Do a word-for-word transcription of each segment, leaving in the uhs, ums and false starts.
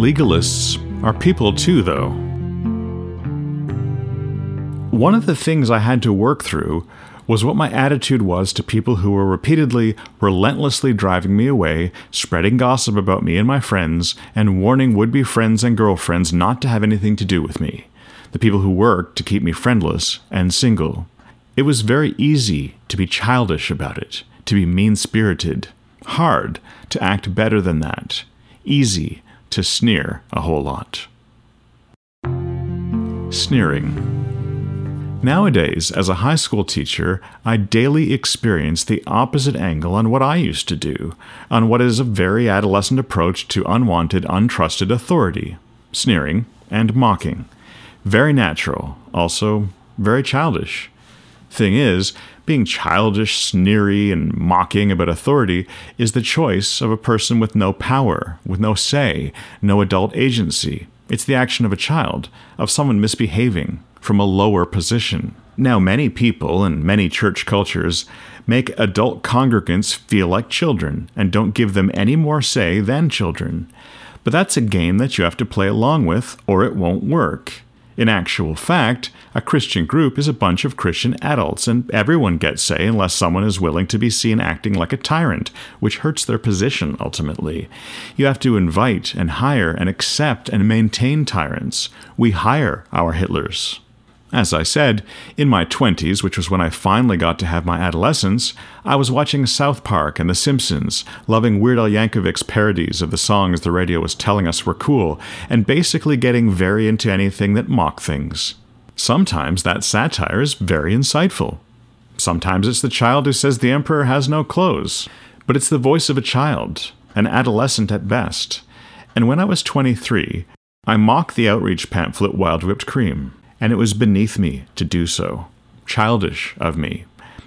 Legalists are people too, though. One of the things I had to work through was what my attitude was to people who were repeatedly, relentlessly driving me away, spreading gossip about me and my friends, and warning would-be friends and girlfriends not to have anything to do with me. The people who worked to keep me friendless and single. It was very easy to be childish about it, to be mean-spirited. Hard to act better than that. Easy to sneer a whole lot. Sneering. Nowadays, as a high school teacher, I daily experience the opposite angle on what I used to do, on what is a very adolescent approach to unwanted, untrusted authority, sneering and mocking. Very natural, also very childish. Thing is, being childish, sneery, and mocking about authority is the choice of a person with no power, with no say, no adult agency. It's the action of a child, of someone misbehaving from a lower position. Now, many people and many church cultures make adult congregants feel like children and don't give them any more say than children. But that's a game that you have to play along with, or it won't work. In actual fact, a Christian group is a bunch of Christian adults, and everyone gets say unless someone is willing to be seen acting like a tyrant, which hurts their position ultimately. You have to invite and hire and accept and maintain tyrants. We hire our Hitlers. As I said, in my twenties, which was when I finally got to have my adolescence, I was watching South Park and The Simpsons, loving Weird Al Yankovic's parodies of the songs the radio was telling us were cool, and basically getting very into anything that mocked things. Sometimes that satire is very insightful. Sometimes it's the child who says the emperor has no clothes. But it's the voice of a child, an adolescent at best. And when I was twenty-three, I mocked the outreach pamphlet Wild Whipped Cream. And it was beneath me to do so. Childish of me.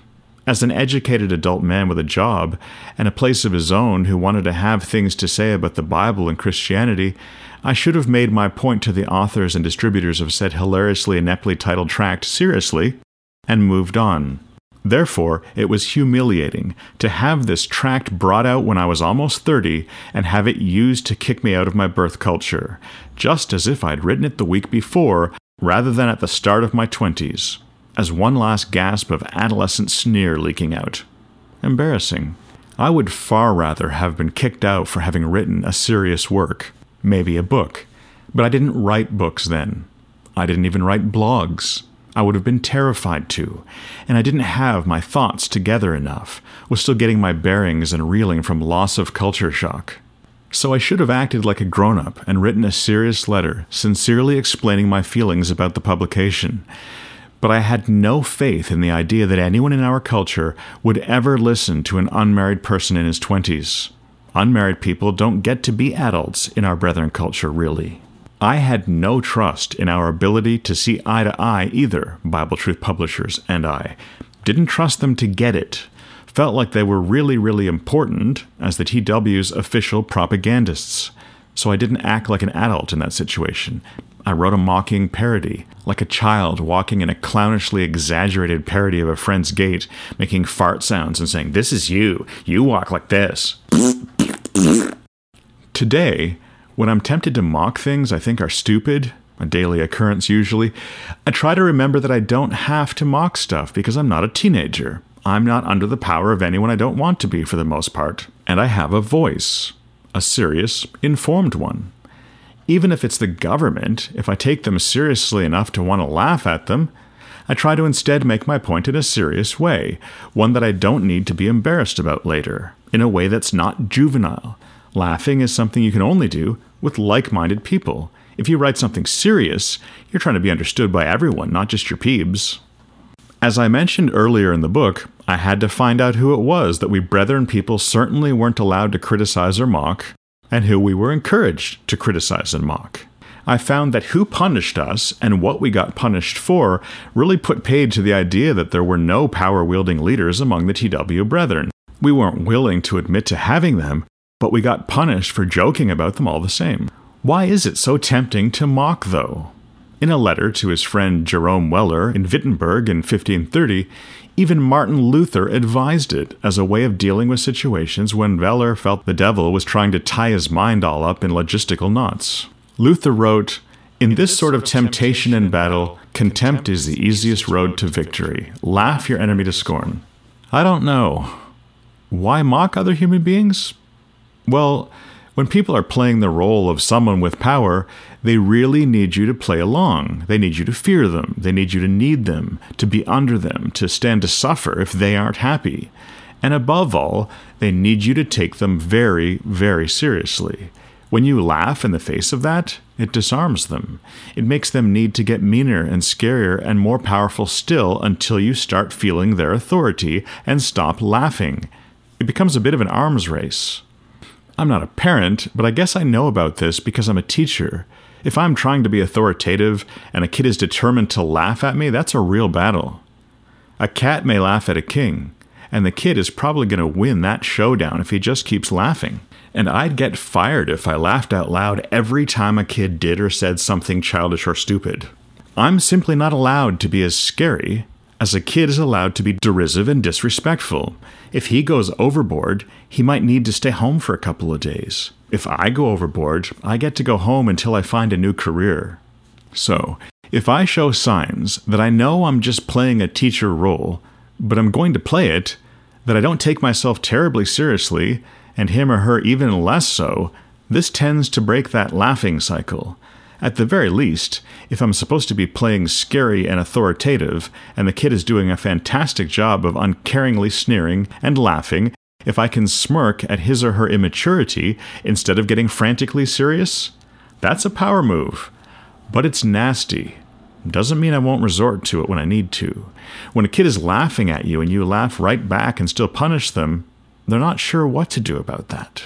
As an educated adult man with a job and a place of his own who wanted to have things to say about the Bible and Christianity, I should have made my point to the authors and distributors of said hilariously ineptly titled tract seriously and moved on. Therefore, it was humiliating to have this tract brought out when I was almost thirty and have it used to kick me out of my birth culture, just as if I'd written it the week before, rather than at the start of my twenties, as one last gasp of adolescent sneer leaking out. Embarrassing. I would far rather have been kicked out for having written a serious work, maybe a book, but I didn't write books then. I didn't even write blogs. I would have been terrified to, and I didn't have my thoughts together enough, was still getting my bearings and reeling from loss of culture shock. So I should have acted like a grown-up and written a serious letter, sincerely explaining my feelings about the publication. But I had no faith in the idea that anyone in our culture would ever listen to an unmarried person in his twenties. Unmarried people don't get to be adults in our brethren culture, really. I had no trust in our ability to see eye to eye either, Bible Truth Publishers and I. Didn't trust them to get it. Felt like they were really, really important as the T W's official propagandists. So I didn't act like an adult in that situation. I wrote a mocking parody, like a child walking in a clownishly exaggerated parody of a friend's gait, making fart sounds and saying, "This is you. You walk like this." Today, when I'm tempted to mock things I think are stupid, a daily occurrence usually, I try to remember that I don't have to mock stuff because I'm not a teenager. I'm not under the power of anyone I don't want to be for the most part, and I have a voice, a serious, informed one. Even if it's the government, if I take them seriously enough to want to laugh at them, I try to instead make my point in a serious way, one that I don't need to be embarrassed about later, in a way that's not juvenile. Laughing is something you can only do with like-minded people. If you write something serious, you're trying to be understood by everyone, not just your peebs. As I mentioned earlier in the book, I had to find out who it was that we brethren people certainly weren't allowed to criticize or mock, and who we were encouraged to criticize and mock. I found that who punished us and what we got punished for really put paid to the idea that there were no power-wielding leaders among the T W brethren. We weren't willing to admit to having them, but we got punished for joking about them all the same. Why is it so tempting to mock, though? In a letter to his friend Jerome Weller in Wittenberg in fifteen thirty, even Martin Luther advised it as a way of dealing with situations when Weller felt the devil was trying to tie his mind all up in logistical knots. Luther wrote, "In this sort of temptation and battle, contempt is the easiest road to victory. Laugh your enemy to scorn." I don't know. Why mock other human beings? Well, when people are playing the role of someone with power, they really need you to play along. They need you to fear them. They need you to need them, to be under them, to stand to suffer if they aren't happy. And above all, they need you to take them very, very seriously. When you laugh in the face of that, it disarms them. It makes them need to get meaner and scarier and more powerful still until you start feeling their authority and stop laughing. It becomes a bit of an arms race. I'm not a parent, but I guess I know about this because I'm a teacher. If I'm trying to be authoritative and a kid is determined to laugh at me, that's a real battle. A cat may laugh at a king, and the kid is probably going to win that showdown if he just keeps laughing. And I'd get fired if I laughed out loud every time a kid did or said something childish or stupid. I'm simply not allowed to be as scary as a kid is allowed to be derisive and disrespectful. If he goes overboard, he might need to stay home for a couple of days. If I go overboard, I get to go home until I find a new career. So, if I show signs that I know I'm just playing a teacher role, but I'm going to play it, that I don't take myself terribly seriously, and him or her even less so, this tends to break that laughing cycle. At the very least, if I'm supposed to be playing scary and authoritative, and the kid is doing a fantastic job of uncaringly sneering and laughing, if I can smirk at his or her immaturity instead of getting frantically serious, that's a power move. But it's nasty. Doesn't mean I won't resort to it when I need to. When a kid is laughing at you and you laugh right back and still punish them, they're not sure what to do about that.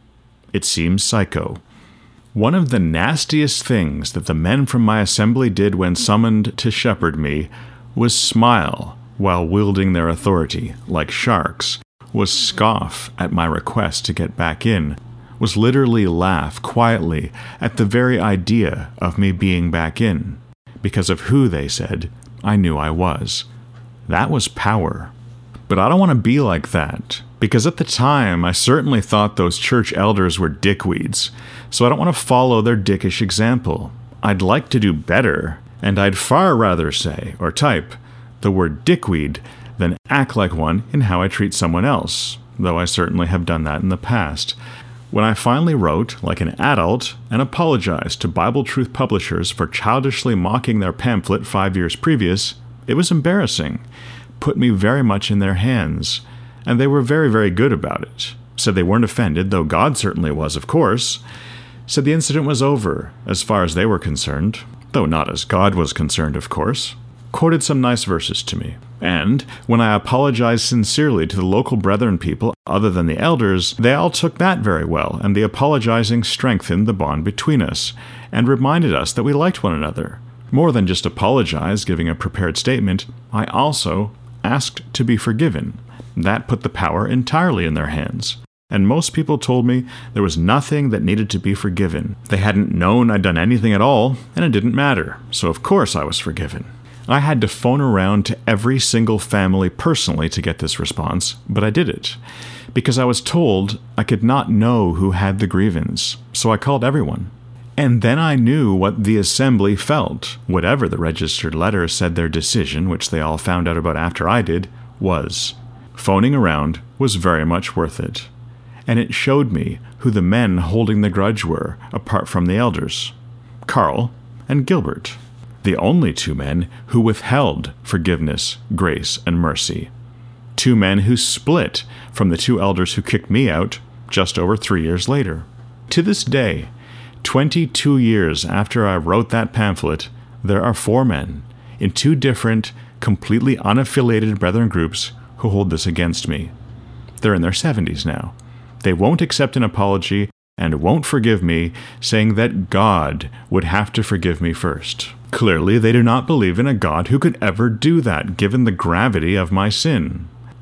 It seems psycho. One of the nastiest things that the men from my assembly did when summoned to shepherd me was smile while wielding their authority, like sharks, was scoff at my request to get back in, was literally laugh quietly at the very idea of me being back in, because of who, they said, I knew I was. That was power. But I don't want to be like that, because at the time I certainly thought those church elders were dickweeds, so I don't want to follow their dickish example. I'd like to do better, and I'd far rather say, or type, the word dickweed than act like one in how I treat someone else, though I certainly have done that in the past. When I finally wrote, like an adult, and apologized to Bible Truth publishers for childishly mocking their pamphlet five years previous, it was embarrassing, put me very much in their hands, and they were very, very good about it. Said they weren't offended, though God certainly was, of course. Said the incident was over, as far as they were concerned, though not as God was concerned, of course. Quoted some nice verses to me. And when I apologized sincerely to the local brethren people other than the elders, they all took that very well, and the apologizing strengthened the bond between us, and reminded us that we liked one another. More than just apologize, giving a prepared statement, I also asked to be forgiven. That put the power entirely in their hands. And most people told me there was nothing that needed to be forgiven. They hadn't known I'd done anything at all, and it didn't matter. So of course I was forgiven. I had to phone around to every single family personally to get this response, but I did it. Because I was told I could not know who had the grievance, so I called everyone. And then I knew what the assembly felt, whatever the registered letter said their decision, which they all found out about after I did, was. Phoning around was very much worth it. And it showed me who the men holding the grudge were, apart from the elders. Carl and Gilbert. The only two men who withheld forgiveness, grace, and mercy. Two men who split from the two elders who kicked me out just over three years later. To this day, twenty-two years after I wrote that pamphlet, there are four men in two different, completely unaffiliated brethren groups who hold this against me. They're in their seventies now. They won't accept an apology and won't forgive me, saying that God would have to forgive me first. Clearly, they do not believe in a God who could ever do that, given the gravity of my sin.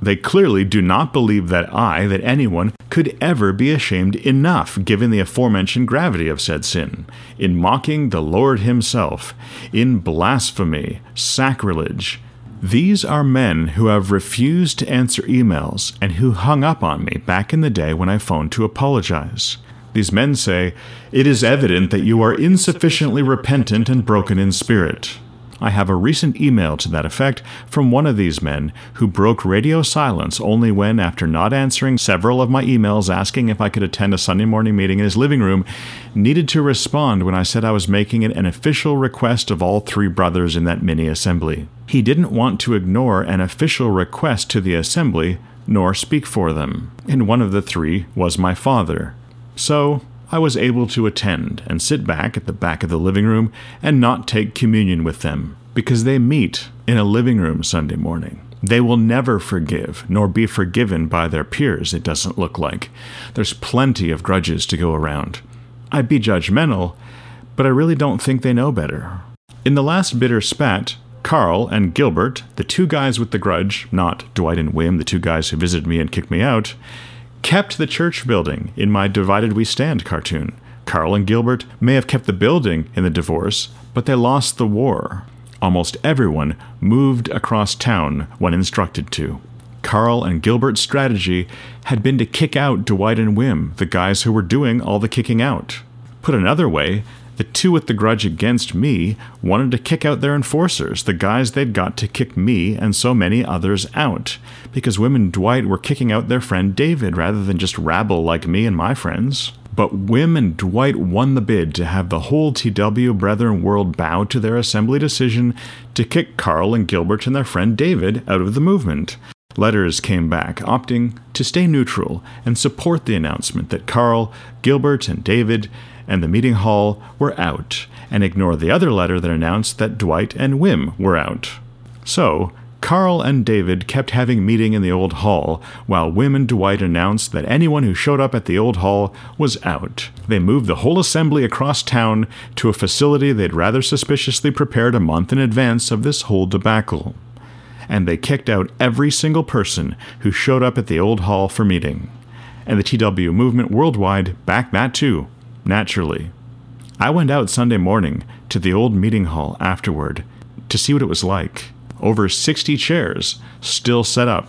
They clearly do not believe that I, that anyone, could ever be ashamed enough, given the aforementioned gravity of said sin, in mocking the Lord himself, in blasphemy, sacrilege. These are men who have refused to answer emails and who hung up on me back in the day when I phoned to apologize. These men say, "It is evident that you are insufficiently repentant and broken in spirit." I have a recent email to that effect from one of these men who broke radio silence only when, after not answering several of my emails asking if I could attend a Sunday morning meeting in his living room, needed to respond when I said I was making it an official request of all three brothers in that mini-assembly. He didn't want to ignore an official request to the assembly, nor speak for them, and one of the three was my father. So I was able to attend and sit back at the back of the living room and not take communion with them, because they meet in a living room Sunday morning. They will never forgive, nor be forgiven by their peers, it doesn't look like. There's plenty of grudges to go around. I'd be judgmental, but I really don't think they know better. In the last bitter spat, Carl and Gilbert, the two guys with the grudge, not Dwight and Wim, the two guys who visited me and kicked me out, kept the church building in my Divided We Stand cartoon. Carl and Gilbert may have kept the building in the divorce, but they lost the war. Almost everyone moved across town when instructed to. Carl and Gilbert's strategy had been to kick out Dwight and Wim, the guys who were doing all the kicking out. Put another way, the two with the grudge against me wanted to kick out their enforcers, the guys they'd got to kick me and so many others out, because Wim and Dwight were kicking out their friend David rather than just rabble like me and my friends. But Wim and Dwight won the bid to have the whole T W Brethren world bow to their assembly decision to kick Carl and Gilbert and their friend David out of the movement. Letters came back opting to stay neutral and support the announcement that Carl, Gilbert, and David and the meeting hall were out, and ignore the other letter that announced that Dwight and Wim were out. So, Carl and David kept having meeting in the old hall, while Wim and Dwight announced that anyone who showed up at the old hall was out. They moved the whole assembly across town to a facility they'd rather suspiciously prepared a month in advance of this whole debacle. And they kicked out every single person who showed up at the old hall for meeting. And the T W movement worldwide backed that too. Naturally. I went out Sunday morning to the old meeting hall afterward to see what it was like. Over sixty chairs still set up.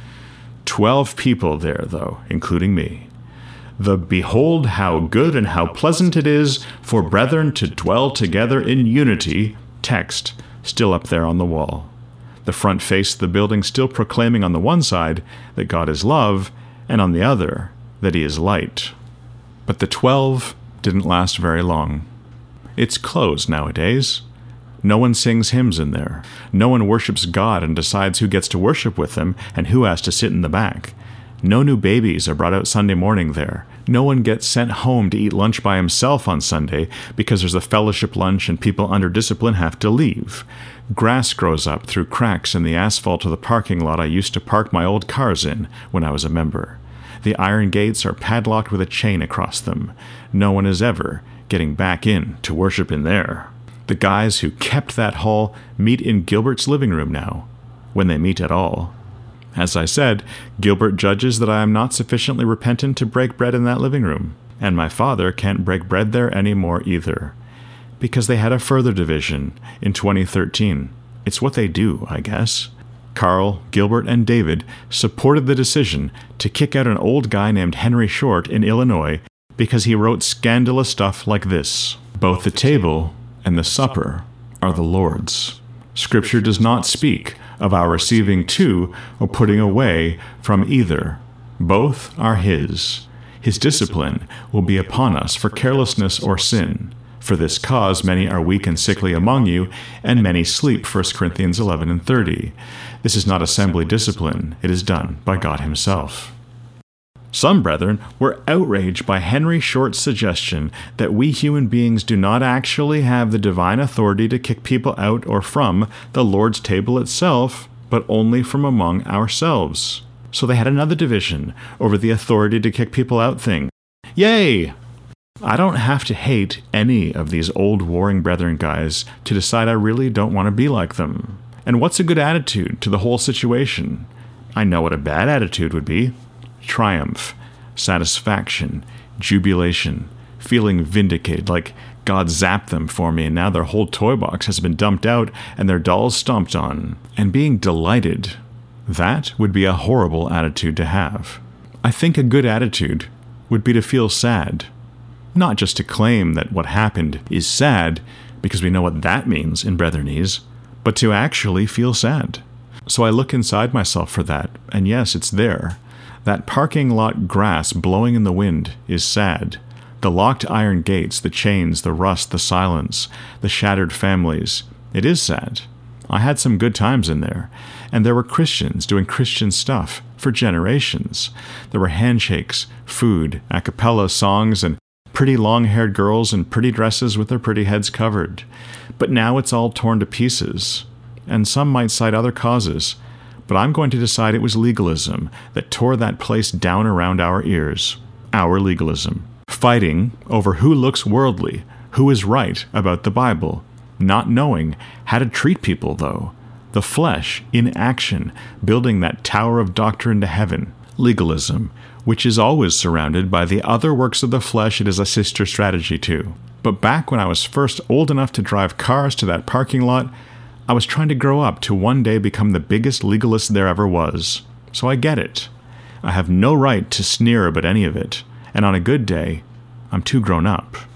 Twelve people there, though, including me. The "Behold how good and how pleasant it is for brethren to dwell together in unity" text still up there on the wall. The front face of the building still proclaiming on the one side that God is love, and on the other that he is light. But the twelve didn't last very long. It's closed nowadays. No one sings hymns in there. No one worships God and decides who gets to worship with them and who has to sit in the back. No new babies are brought out Sunday morning there. No one gets sent home to eat lunch by himself on Sunday because there's a fellowship lunch and people under discipline have to leave. Grass grows up through cracks in the asphalt of the parking lot I used to park my old cars in when I was a member. The iron gates are padlocked with a chain across them. No one is ever getting back in to worship in there. The guys who kept that hall meet in Gilbert's living room now, when they meet at all. As I said, Gilbert judges that I am not sufficiently repentant to break bread in that living room, and my father can't break bread there anymore either, because they had a further division in twenty thirteen. It's what they do, I guess. Carl, Gilbert, and David supported the decision to kick out an old guy named Henry Short in Illinois because he wrote scandalous stuff like this: "Both the table and the supper are the Lord's. Scripture does not speak of our receiving to or putting away from either. Both are his. His discipline will be upon us for carelessness or sin. For this cause many are weak and sickly among you, and many sleep." First Corinthians eleven and thirty. This is not assembly discipline. It is done by God himself. Some brethren were outraged by Henry Short's suggestion that we human beings do not actually have the divine authority to kick people out or from the Lord's table itself, but only from among ourselves. So they had another division over the authority to kick people out thing. Yay! I don't have to hate any of these old warring brethren guys to decide I really don't want to be like them. And what's a good attitude to the whole situation? I know what a bad attitude would be. Triumph, satisfaction, jubilation, feeling vindicated, like God zapped them for me and now their whole toy box has been dumped out and their dolls stomped on. And being delighted, that would be a horrible attitude to have. I think a good attitude would be to feel sad. Not just to claim that what happened is sad, because we know what that means in Brethernese, but to actually feel sad. So I look inside myself for that, and yes, it's there. That parking lot grass blowing in the wind is sad. The locked iron gates, the chains, the rust, the silence, the shattered families. It is sad. I had some good times in there, and there were Christians doing Christian stuff for generations. There were handshakes, food, a cappella songs, and pretty long-haired girls in pretty dresses with their pretty heads covered. But now it's all torn to pieces. And some might cite other causes, but I'm going to decide it was legalism that tore that place down around our ears. Our legalism. Fighting over who looks worldly, who is right about the Bible. Not knowing how to treat people, though. The flesh, in action, building that tower of doctrine to heaven. Legalism, which is always surrounded by the other works of the flesh it is a sister strategy to. But back when I was first old enough to drive cars to that parking lot, I was trying to grow up to one day become the biggest legalist there ever was. So I get it. I have no right to sneer about any of it, and on a good day, I'm too grown up.